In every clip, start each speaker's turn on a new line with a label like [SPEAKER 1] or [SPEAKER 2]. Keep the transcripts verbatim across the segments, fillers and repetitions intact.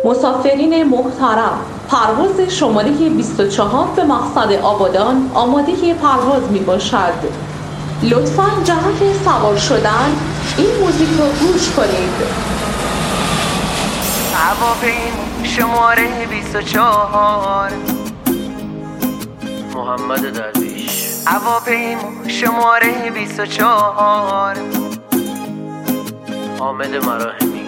[SPEAKER 1] مسافرین محترم، پرواز شماره بیست و چهار به مقصد آبادان آماده پرواز می باشد. لطفاً جهت سوار شدن این موزیک رو گوش کنید.
[SPEAKER 2] هواپیما شماره بیست و چهار، محمد درویش. هواپیما شماره بیست و چهار، حامد مراحمی.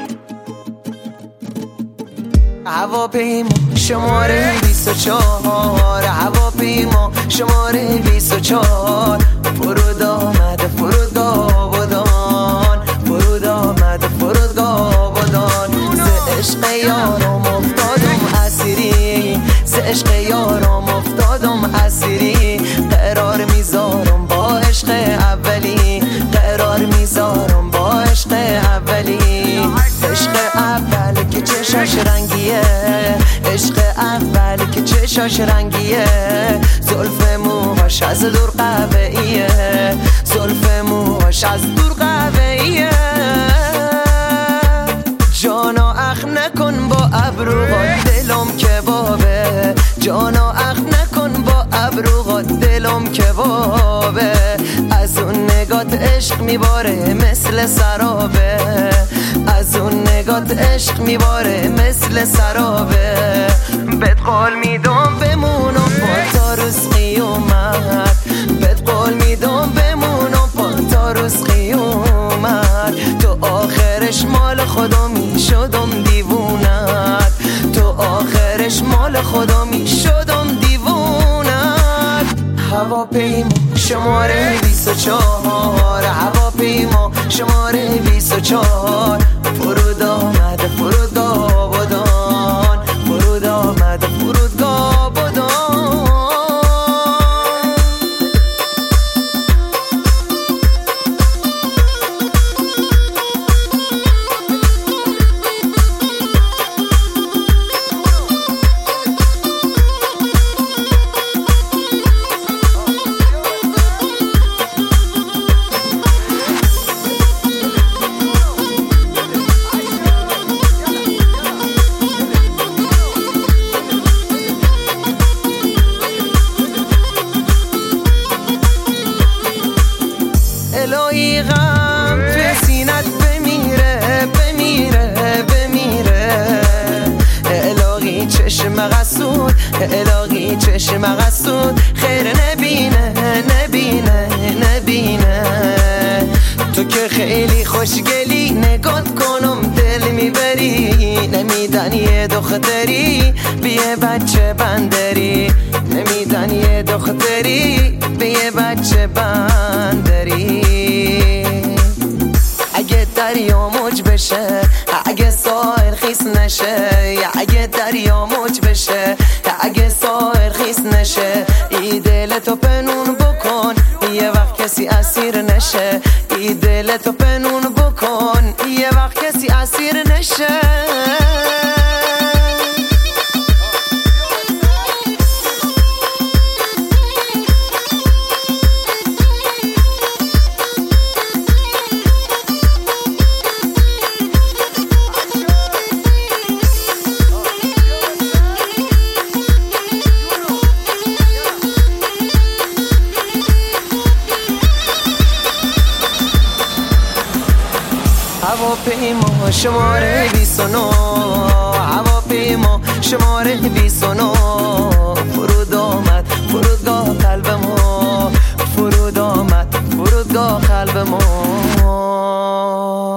[SPEAKER 2] هواپیما شماره بیست و چهار، هواپیما شماره بیست و چهار، فرود آمده فرودگاه آبادان، فرود آمده فرودگاه آبادان. ز عشق یارم افتادم اسیری، ز عشق یارم افتادم اسیری. قرار میذارم با عشق اولی، قرار میذارم با عشق اولی. عشق اول که چشاش رنگیه، عشق اول که چشاش رنگیه. زلف موهاش از دور قهوه‌ایه، زلف موهاش از دور قهوه‌ایه. جانا اخ نکن با ابروهات دلم کبابه، جانا اخ نکن با ابروهات دلم کبابه. از اون نگات عشق میباره مثل سرابه، از اون نگات عشق میباره مثل سرابه. بهت قول میدم بمونم با تا رزقی اومد، بهت قول میدم بمونم با تا رزقی اومد. تو آخرش مال خدا میشدم دیوونت، تو آخرش مال خدا میشدم دیوونت. هواپیما شماره بیست و چهار، هواپیما شماره بیست و چهار، فرود آمده فرودگاه آبادان، فرود آمده فرودگاه آبادان. الهی غم توی سینت بمیره بمیره بمیره. الهی چشم قسود، الهی چشم قسود خیر نبینه نبینه نبینه. تو که خیلی خوشگلی نگات کنم دل میبری. نمیدن یه دختری به یه بچه بندری، نمیدن یه دختری به یه بچه بندری. اگه دریا موج بشه، اگه ساحل خیس نشه، اگه دریا موج بشه، اگه ساحل خیس نشه. ای دل تو پنون بکن یه وقت کسی اسیر نشه، ای دل تو پنون بکن یه وقت کسی اسیر نشه. هواپیما شماره بیست و نه، هواپیما شماره بیست و نه، فرود آمد فرودگاه قلب ما، فرود آمد فرودگاه قلب ما.